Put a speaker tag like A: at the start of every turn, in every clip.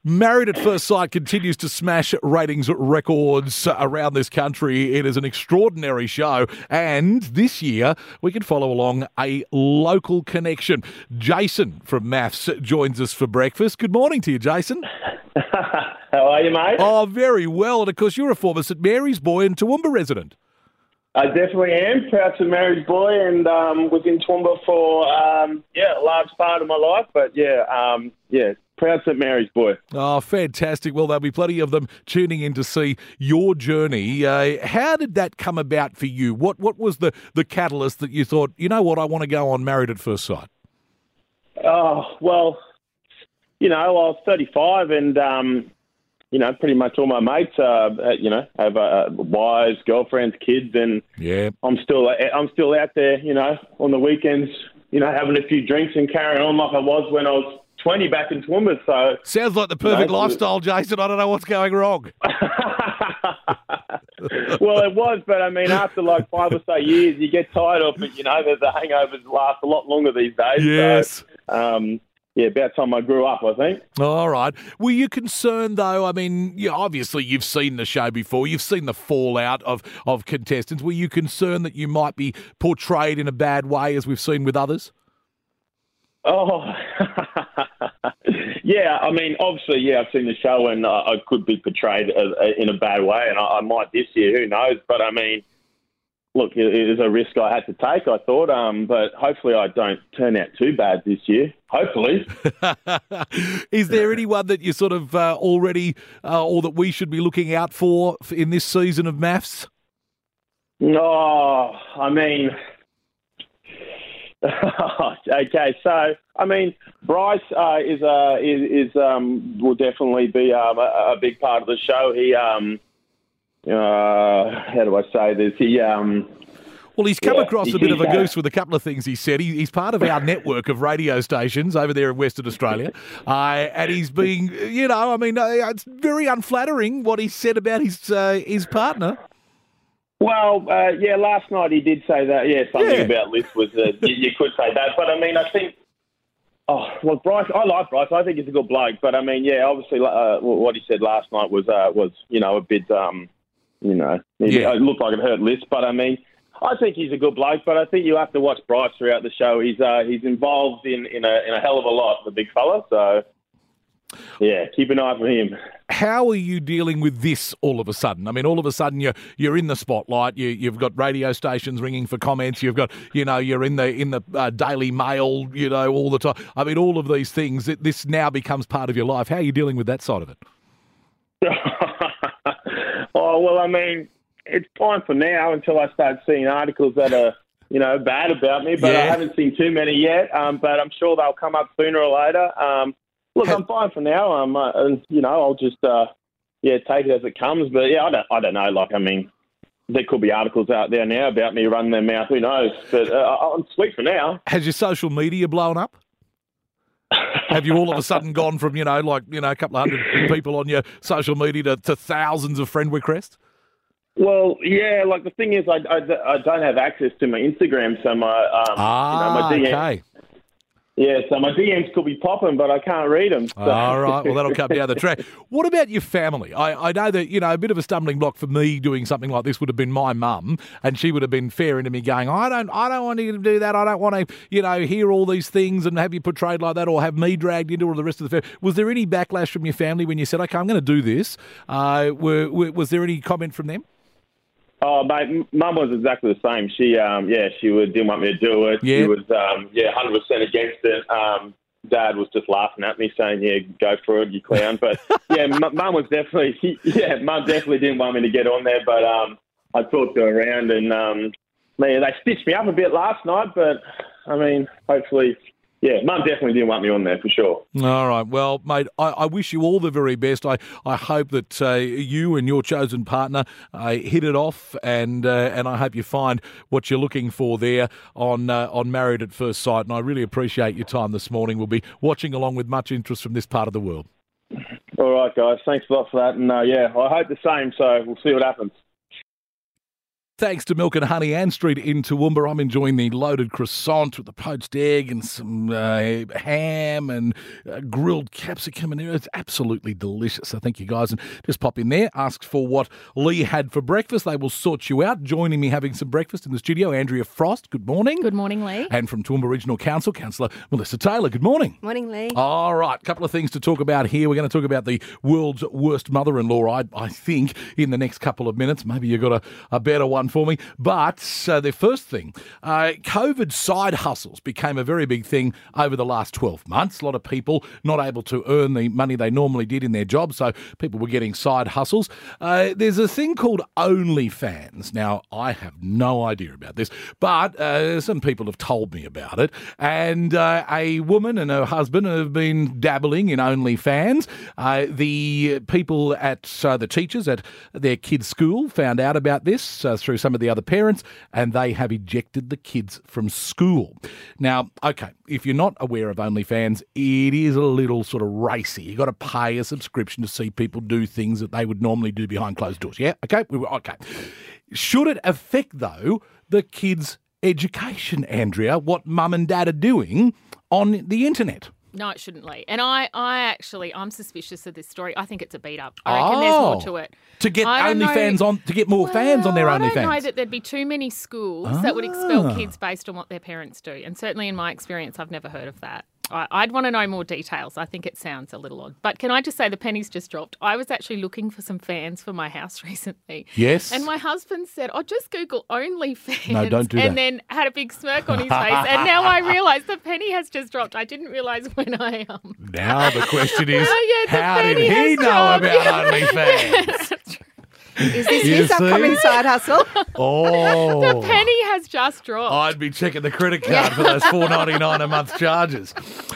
A: Married at First Sight continues to smash ratings records around this country. It is an extraordinary show, and this year we can follow along a local connection. Jason from Maths joins us for breakfast. Good morning to you, Jason.
B: How are you, mate?
A: Oh, very well. And of course, you're a former St Mary's boy and Toowoomba resident.
B: I definitely am. Proud to married boy, and was in Toowoomba for a large part of my life. But proud St Mary's boy.
A: Oh, fantastic. Well, there'll be plenty of them tuning in to see your journey. How did that come about for you? What was the catalyst that you thought, you know what, I want to go on Married at First Sight?
B: Oh, well, I was 35 and, pretty much all my mates, have wives, girlfriends, kids, and
A: yeah,
B: I'm still out there, on the weekends, having a few drinks and carrying on like I was when I was 20 back in Toowoomba. So
A: sounds like the perfect lifestyle, Jason. I don't know what's going wrong.
B: Well, it was, but I mean, after like 5 or so years, you get tired of it. The hangovers last a lot longer these days.
A: Yes.
B: So, about time I grew up, I think.
A: All right. Were you concerned, though? I mean, obviously you've seen the show before. You've seen the fallout of contestants. Were you concerned that you might be portrayed in a bad way, as we've seen with others?
B: Oh, yeah. I mean, obviously, I've seen the show and I could be portrayed in a bad way, and I might this year. Who knows? But I mean, look, it was a risk I had to take, I thought, but hopefully I don't turn out too bad this year. Hopefully.
A: Is there anyone that you sort of already or that we should be looking out for in this season of Maths?
B: Oh, I mean... Okay, so I mean, Bryce will definitely be a big part of the show. He how do I say this?
A: Well, he's come across a bit of a goose with a couple of things he said. He's part of our network of radio stations over there in Western Australia, and he's being, it's very unflattering what he said about his partner.
B: Well, last night he did say that. Yeah, something about Liz was, you could say that. But, I mean, I think, Bryce, I like Bryce. I think he's a good bloke. But, I mean, obviously what he said last night was a bit, it looked like it hurt Liz. But, I mean, I think he's a good bloke. But I think you have to watch Bryce throughout the show. He's involved in a hell of a lot, the big fella. So... yeah, keep an eye for him.
A: How are you dealing with this all of a sudden? I mean, all of a sudden you're in the spotlight. You've got radio stations ringing for comments. You've got, you're in the Daily Mail, all the time. I mean, all of these things. This now becomes part of your life. How are you dealing with that side of it?
B: Oh well, I mean, it's fine for now until I start seeing articles that are bad about me. But I haven't seen too many yet. But I'm sure they'll come up sooner or later. Look, I'm fine for now. I'll just take it as it comes. But I don't know. Like, I mean, there could be articles out there now about me running their mouth. Who knows? But I'm sweet for now.
A: Has your social media blown up? Have you all of a sudden gone from a couple of hundred people on your social media to thousands of friend requests?
B: Well, yeah. Like the thing is, I don't have access to my Instagram, so my DM. Okay. Yeah, so my DMs could be popping, but I can't read them. So.
A: All right, well, that'll come down the track. What about your family? I know that, a bit of a stumbling block for me doing something like this would have been my mum, and she would have been fair into me going, I don't want you to do that. I don't want to, hear all these things and have you portrayed like that or have me dragged into all the rest of the family. Was there any backlash from your family when you said, okay, I'm going to do this? Was there any comment from them?
B: Oh, mate, Mum was exactly the same. She, didn't want me to do it.
A: Yeah.
B: She was, 100% against it. Dad was just laughing at me, saying, "Yeah, go for it, you clown." But Mum was definitely, Mum definitely didn't want me to get on there. But I talked her around, and they stitched me up a bit last night. But I mean, hopefully. Yeah, Mum definitely didn't want me on there for sure.
A: All right. Well, mate, I wish you all the very best. I hope that you and your chosen partner hit it off, and I hope you find what you're looking for there on Married at First Sight. And I really appreciate your time this morning. We'll be watching along with much interest from this part of the world.
B: All right, guys. Thanks a lot for that. And, I hope the same. So we'll see what happens.
A: thanks to Milk and Honey Ann Street in Toowoomba. I'm enjoying the loaded croissant with the poached egg and some ham and grilled capsicum. And it's absolutely delicious. So thank you, guys. And just pop in there, ask for what Lee had for breakfast. They will sort you out. Joining me having some breakfast in the studio, Andrea Frost. Good morning.
C: Good morning, Lee.
A: And from Toowoomba Regional Council, Councillor Melissa Taylor. Good morning.
D: Morning, Lee.
A: All right, a couple of things to talk about here. We're going to talk about the world's worst mother-in-law, I think, in the next couple of minutes. Maybe you've got a better one for me. But the first thing, COVID side hustles became a very big thing over the last 12 months. A lot of people not able to earn the money they normally did in their job, so people were getting side hustles. There's a thing called OnlyFans. Now, I have no idea about this, but some people have told me about it. And a woman and her husband have been dabbling in OnlyFans. The people at the teachers at their kids' school found out about this through some of the other parents, and they have ejected the kids from school. Now, okay, if you're not aware of OnlyFans, it is a little sort of racy. You've got to pay a subscription to see people do things that they would normally do behind closed doors. Yeah? Okay? Okay. Should it affect, though, the kids' education, Andrea, what mum and dad are doing on the internet?
C: No, it shouldn't, Lee. And I'm suspicious of this story. I think it's a beat up. I reckon there's more to it.
A: To get OnlyFans on, to get more fans on their OnlyFans.
C: I don't know that there'd be too many schools that would expel kids based on what their parents do. And certainly in my experience, I've never heard of that. I'd want to know more details. I think it sounds a little odd. But can I just say the pennies just dropped? I was actually looking for some fans for my house recently.
A: Yes.
C: And my husband said, just Google OnlyFans.
A: No, don't do that.
C: And then had a big smirk on his face. And now I realise the penny has just dropped. I didn't realise when I
A: Now the question is, how did
C: penny
A: he
C: has
A: know
C: dropped.
A: about OnlyFans?
D: Is this his upcoming side hustle?
A: Oh.
C: The penny has just dropped.
A: I'd be checking the credit card for those $4.99 a month charges.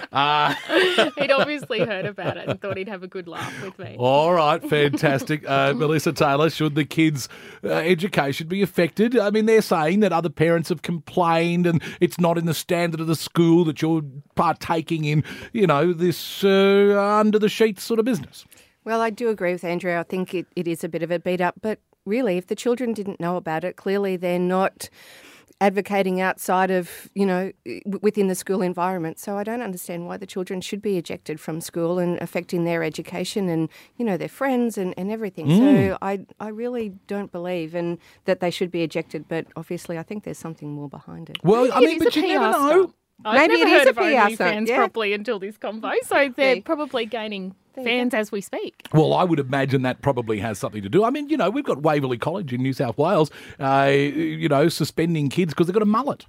C: He'd obviously heard about it and thought he'd have a good laugh with me.
A: All right, fantastic. Melissa Taylor, should the kids' education be affected? I mean, they're saying that other parents have complained and it's not in the standard of the school that you're partaking in, this under-the-sheets sort of business.
D: Well, I do agree with Andrea. I think it is a bit of a beat up. But really, if the children didn't know about it, clearly they're not advocating outside of, within the school environment. So I don't understand why the children should be ejected from school and affecting their education and, their friends and everything. So I really don't believe that they should be ejected. But obviously, I think there's something more behind it.
A: Well, I mean, but you never know.
C: I've
D: Maybe
C: never
D: it is
C: heard
D: a
C: of
D: PR
C: OnlyFans properly until this convo, so they're probably gaining fans as we speak.
A: Well, I would imagine that probably has something to do. I mean, we've got Waverley College in New South Wales, suspending kids because they've got a mullet.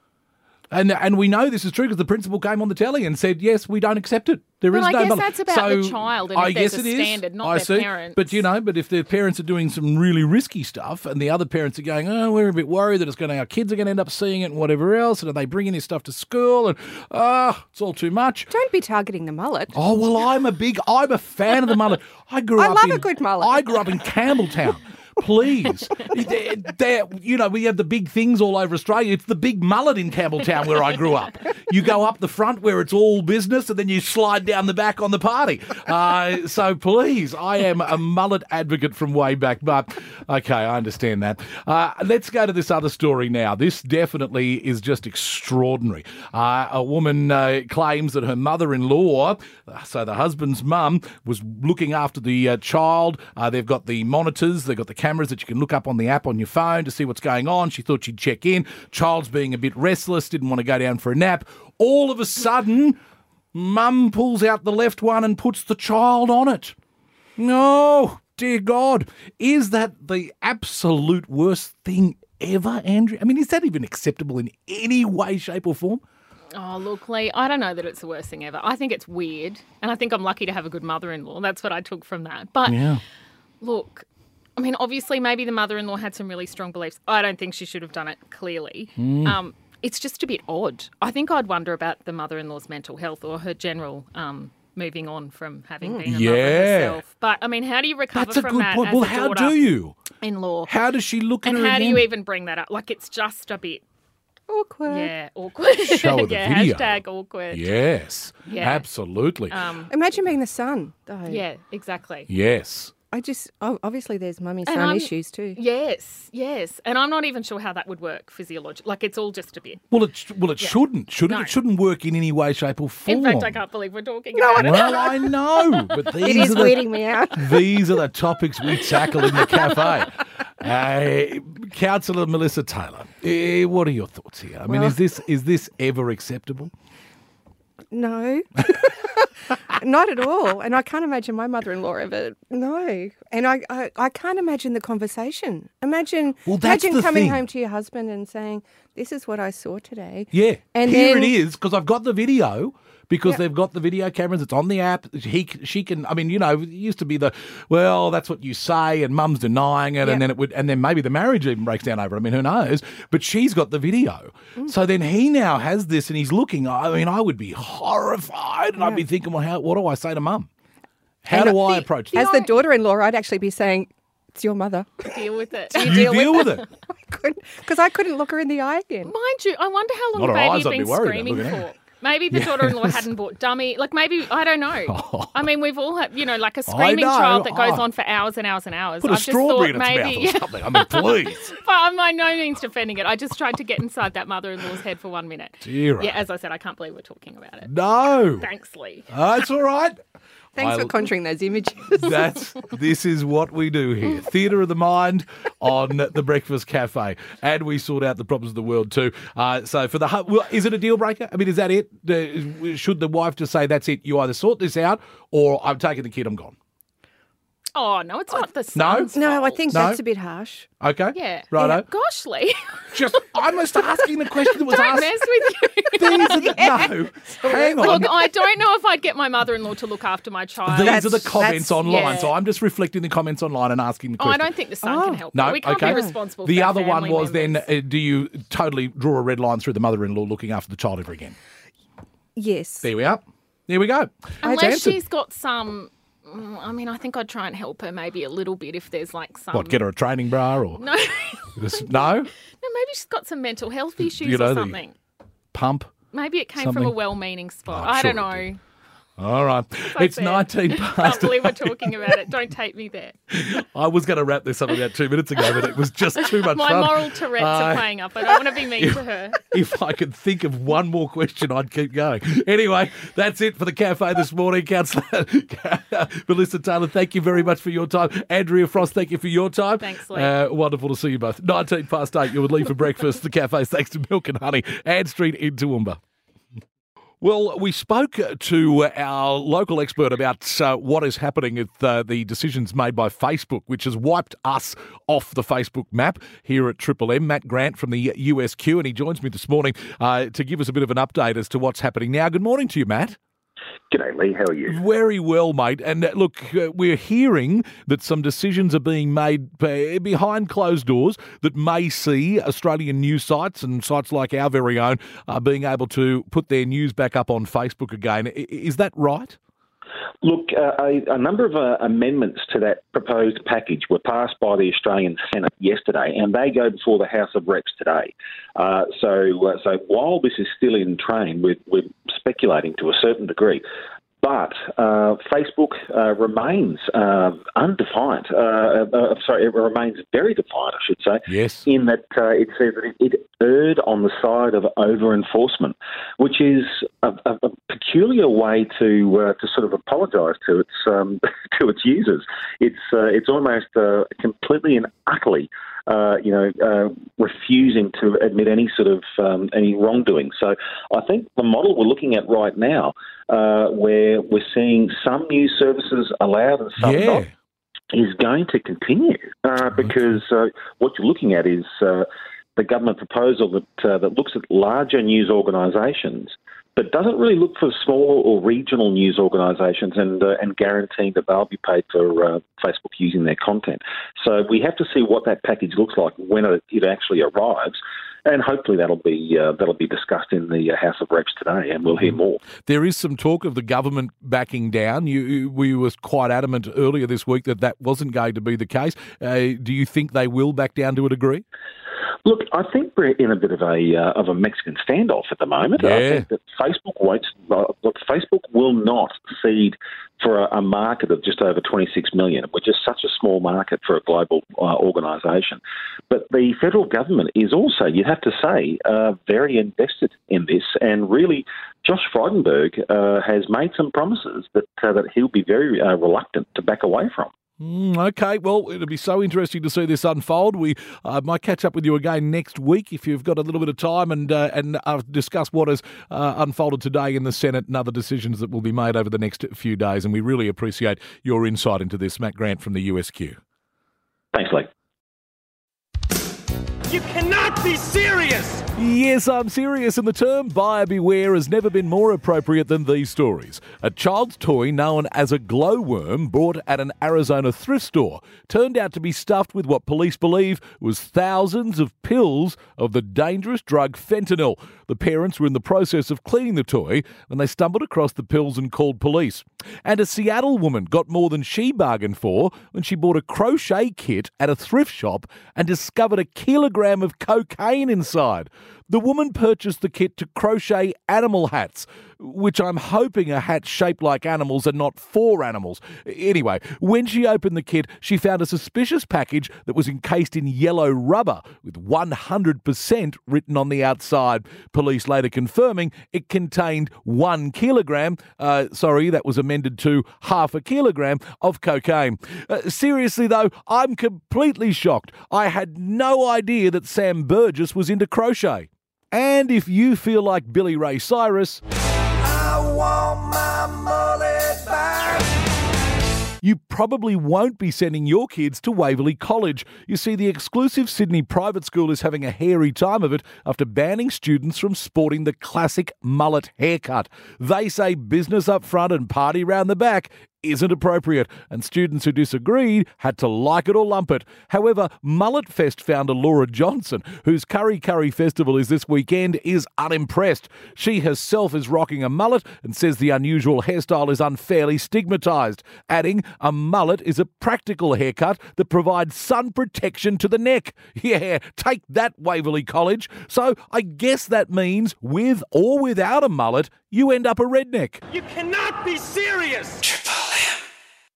A: And we know this is true because the principal came on the telly and said, yes, we don't accept it. There is no mullet.
C: I guess that's about the child and if there's a standard, not their parents.
A: But, but if their parents are doing some really risky stuff and the other parents are going, we're a bit worried that our kids are going to end up seeing it and whatever else, and are they bringing this stuff to school and, it's all too much.
D: Don't be targeting the mullet.
A: Oh, well, I'm a fan of the mullet. I
D: love a good mullet.
A: I grew up in Campbelltown. Please. We have the big things all over Australia. It's the big mullet in Campbelltown where I grew up. You go up the front where it's all business and then you slide down the back on the party. So please, I am a mullet advocate from way back. But, okay, I understand that. Let's go to this other story now. This definitely is just extraordinary. A woman claims that her mother-in-law, so the husband's mum, was looking after the child. They've got the monitors, they've got the cameras that you can look up on the app on your phone to see what's going on. She thought she'd check in. Child's being a bit restless, didn't want to go down for a nap. All of a sudden, mum pulls out the left one and puts the child on it. No, dear God. Is that the absolute worst thing ever, Andrew? I mean, is that even acceptable in any way, shape or form?
C: Oh, look, Lee, I don't know that it's the worst thing ever. I think it's weird, and I think I'm lucky to have a good mother-in-law. That's what I took from that. But, look, I mean, obviously maybe the mother-in-law had some really strong beliefs. I don't think she should have done it, clearly. It's just a bit odd. I think I'd wonder about the mother-in-law's mental health or her general moving on from having been a mother herself. But, I mean, how do you recover from that as a daughter?
A: Well, how do you?
C: In-law.
A: How does she look at her
C: And how do
A: again?
C: you even bring that up? Like, it's just a bit...
D: Awkward.
C: Yeah, awkward.
A: Show her the video.
C: Hashtag awkward.
A: Yes,
C: Yeah.
A: absolutely.
D: Imagine being the son, though.
C: Yeah, exactly.
A: Yes.
D: obviously there's mummy
C: And
D: son issues too.
C: Yes. And I'm not even sure how that would work physiologically. Like, it's all just a bit.
A: Well, it shouldn't, should it?
C: No.
A: It shouldn't work in any way, shape or form.
C: In fact, I can't believe we're talking about it.
A: Well, I know, but
D: It
A: these
D: is
A: are
D: weeding me out.
A: these are the topics we tackle in the cafe. Councillor Melissa Taylor, what are your thoughts here? I mean,
D: Well-
A: is this ever acceptable?
D: No, not at all. And I can't imagine my mother-in-law ever. No, and I can't imagine the conversation. Imagine
A: that's the
D: coming
A: thing.
D: home to your husband and saying, "This is what I saw today."
A: Yeah,
D: And
A: here
D: then-
A: it is, because I've got the video. Because
D: Yep.
A: they've got the video cameras, it's on the app. She can. I mean, it used to be that's what you say, and Mum's denying it,
D: Yep.
A: and then maybe the marriage even breaks down over it. I mean, who knows? But she's got the video, so then he now has this, and he's looking. I mean, I would be horrified, and I'd be thinking, well, what do I say to Mum? How do I approach this?
D: As the daughter-in-law, I'd actually be saying, "It's your mother."
C: Deal with it.
A: You deal with it.
D: Because I couldn't look her in the eye again.
C: Mind you, I wonder how long
A: Not
C: the
A: her
C: baby
A: eyes,
C: had
A: I'd be
C: been
A: worried about
C: screaming
A: looking at
C: for. Maybe the daughter-in-law hadn't bought dummy. Like, maybe, I don't know. I mean, we've all had, like a screaming
A: know.
C: child that goes
A: Oh.
C: on for hours and hours and hours.
A: Put a
C: I've just
A: strawberry in
C: thought
A: its
C: maybe,
A: mouth or something. I mean, please.
C: But I'm by no means defending it. I just tried to get inside that mother-in-law's head for 1 minute.
A: Dear.
C: Yeah, as I said, I can't believe we're talking about it.
A: No.
C: Thanks, Lee.
A: That's all right.
D: Thanks for conjuring those images.
A: This is what we do here. Theatre of the mind on the Breakfast Cafe. And we sort out the problems of the world too. So is it a deal breaker? I mean, is that it? Should the wife just say, that's it, you either sort this out or I'm taking the kid, I'm gone?
C: Oh, no, it's not the son's
D: No, I
C: fault.
D: think
A: No?
D: that's a bit harsh.
A: Okay.
C: Yeah.
A: Righto.
C: Gosh, Lee.
A: I'm just asking the question that was
C: Don't
A: asked.
C: mess with you.
A: These are No. Hang on.
C: Look, I don't know if I'd get my mother-in-law to look after my child.
A: These are the comments
D: that's-
A: online.
C: yeah.
A: So I'm just reflecting the comments online and asking the
C: Oh,
A: question.
C: I don't think the son can help.
A: No,
C: it. We can't
A: okay.
C: be responsible
A: The
C: for our
A: other one
C: family
A: was
C: members.
A: then, do you totally draw a red line through the mother-in-law looking after the child ever again?
D: Yes.
A: There we are. There we go.
C: Unless
A: Answered.
C: she's got some... I mean, I think I'd try and help her maybe a little bit if there's like some...
A: What, get her a training bra or
C: No.
A: no
C: No, maybe she's got some mental health issues
A: You know,
C: or
A: the-
C: something.
A: pump?
C: Maybe it came from
A: something?
C: a well-meaning spot.
A: Oh, I'm
C: I
A: sure
C: don't
A: it
C: know.
A: All right. It's
C: sad.
A: 19
C: Can't
A: past.
C: believe we're talking about it. Don't take me there.
A: I was going to wrap this up about 2 minutes ago, but it was just too much
C: My
A: fun.
C: moral Tourette's are playing up. I don't want to be mean to her.
A: If I could think of one more question, I'd keep going. Anyway, that's it for the cafe this morning. Councillor Melissa Taylor, thank you very much for your time. Andrea Frost, thank you for your time.
C: Thanks, Lee.
A: Wonderful to see you both. 19 past 8, you would leave for breakfast. The cafe's thanks to Milk and Honey, Ann Street in Toowoomba. Well, we spoke to our local expert about what is happening with the decisions made by Facebook, which has wiped us off the Facebook map here at Triple M. Matt Grant from the USQ, and he joins me this morning to give us a bit of an update as to what's happening now. Good morning to you, Matt.
E: G'day, Lee. How are you?
A: Very well, mate. And look, we're hearing that some decisions are being made behind closed doors that may see Australian news sites and sites like our very own being able to put their news back up on Facebook again. Is that right?
E: Look, a number of amendments to that proposed package were passed by the Australian Senate yesterday, and they go before the House of Reps today. So while this is still in train, we're speculating to a certain degree. But Facebook remains undefiant. It remains very defiant, I should say.
A: Yes.
E: In that it says that it erred on the side of over-enforcement, which is a peculiar way to sort of apologise to its to its users. It's almost completely and utterly refusing to admit any sort of any wrongdoing. So I think the model we're looking at right now, where we're seeing some news services allowed and some not, is going to continue because what you're looking at is the government proposal that looks at larger news organisations, but doesn't really look for smaller or regional news organisations and guaranteeing that they'll be paid for Facebook using their content. So we have to see what that package looks like when it actually arrives, and hopefully that'll be discussed in the House of Reps today, and we'll hear more.
A: There is some talk of the government backing down. We were quite adamant earlier this week that wasn't going to be the case. Do you think they will back down to a degree?
E: Look, I think we're in a bit of a Mexican standoff at the moment.
A: Yeah.
E: I think that Facebook will not cede for a market of just over 26 million, which is such a small market for a global organisation. But the federal government is also, you have to say, very invested in this. And really, Josh Frydenberg has made some promises that he'll be very reluctant to back away from.
A: Okay, well, it'll be so interesting to see this unfold. We might catch up with you again next week if you've got a little bit of time and discuss what has unfolded today in the Senate and other decisions that will be made over the next few days. And we really appreciate your insight into this. Matt Grant from the USQ.
E: Thanks, Lee.
F: You cannot be serious!
A: Yes, I'm serious, and the term buyer beware has never been more appropriate than these stories. A child's toy known as a glowworm bought at an Arizona thrift store turned out to be stuffed with what police believe was thousands of pills of the dangerous drug fentanyl. The parents were in the process of cleaning the toy when they stumbled across the pills and called police. And a Seattle woman got more than she bargained for when she bought a crochet kit at a thrift shop and discovered a kilogram of cocaine inside. The woman purchased the kit to crochet animal hats, which I'm hoping are hats shaped like animals and not for animals. Anyway, when she opened the kit, she found a suspicious package that was encased in yellow rubber with 100% written on the outside. Police later confirming it contained 1 kilogram, that was amended to half a kilogram of cocaine. Seriously though, I'm completely shocked. I had no idea that Sam Burgess was into crochet. And if you feel like Billy Ray Cyrus, I want my mullet back, you probably won't be sending your kids to Waverley College. You see, the exclusive Sydney private school is having a hairy time of it after banning students from sporting the classic mullet haircut. They say business up front and party round the back isn't appropriate, and students who disagreed had to like it or lump it. However, Mullet Fest founder Laura Johnson, whose Curry Curry Festival is this weekend, is unimpressed. She herself is rocking a mullet and says the unusual hairstyle is unfairly stigmatised, adding a mullet is a practical haircut that provides sun protection to the neck. Yeah, take that, Waverley College. So I guess that means with or without a mullet, you end up a redneck.
F: You cannot be serious!